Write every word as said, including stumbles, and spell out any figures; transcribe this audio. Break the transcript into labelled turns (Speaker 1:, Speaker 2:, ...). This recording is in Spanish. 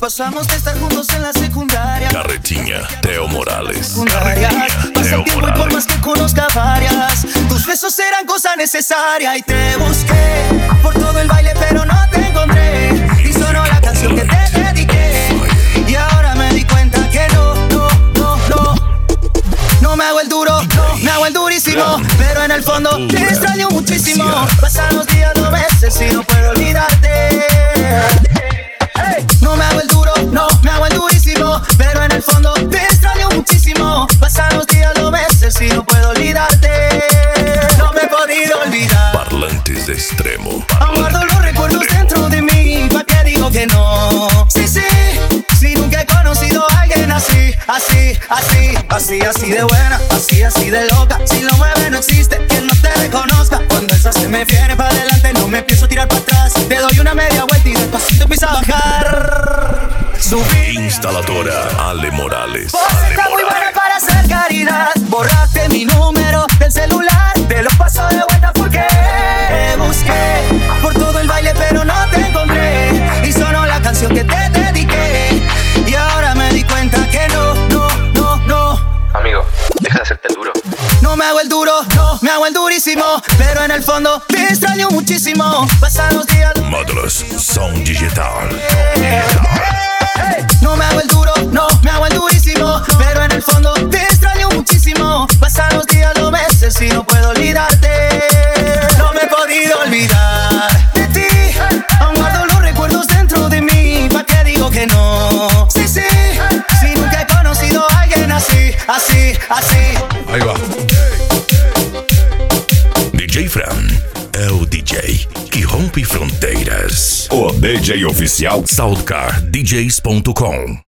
Speaker 1: Pasamos de estar juntos en la secundaria.
Speaker 2: Carretinha, Teo Morales.
Speaker 1: Secundaria.
Speaker 2: Carretinha,
Speaker 1: Pasa
Speaker 2: Teo
Speaker 1: el tiempo y por
Speaker 2: Morales.
Speaker 1: más que conozca varias, tus besos eran cosa necesaria. Y te busqué por todo el baile, pero no te encontré. Y sonó la canción que te dediqué. Y ahora me di cuenta que no, no, no, no. No me hago el duro, no, me hago el durísimo. Pero en el fondo te extraño muchísimo. Pasan los días, los meses y no puedo olvidarte. No me hago el duro, no, me hago el durísimo. Pero en el fondo te extraño muchísimo. Pasan los días, los meses y no puedo olvidarte. No me he podido olvidar.
Speaker 2: Parlantes de extremo.
Speaker 1: Aún guardo los recuerdos dentro de mí. ¿Pa' qué digo que no? Sí, sí, si nunca he conocido a alguien así, así, así, así, así de buena, así, así de loca. Si lo mueve no existe quien no te reconozca. Cuando esa se me viene para adelante no me pienso tirar para atrás. Te doy una media vuelta y despacito empieza a bajar. Subir.
Speaker 2: Instaladora Ale Morales.
Speaker 1: Vos
Speaker 2: Ale
Speaker 1: estás muy buena
Speaker 2: Morales.
Speaker 1: para hacer caridad. Borraste mi número del celular. Te lo paso de vuelta porque te busqué por todo el baile, pero no te encontré. Y sonó la canción que te dediqué. Y ahora me di cuenta que no, no, no, no.
Speaker 3: Amigo, deja de hacerte el duro.
Speaker 1: No me hago el duro, no, me hago el durísimo. Pero en el fondo te extraño muchísimo. Pasan los días.
Speaker 2: Módulos Som Digital.
Speaker 1: No me hago el duro, no, me hago el durísimo. Pero en el fondo te extraño muchísimo. Pasan los días, los meses y no puedo olvidarte. No me he podido olvidar de ti. Aún guardo los recuerdos dentro de mí. ¿Pa' qué digo que no? Sí, sí, si nunca he conocido a alguien así, así, así.
Speaker 2: Aí va. D J Fran é o D J que rompe fronteiras. O D J oficial Soundcar D Js ponto com.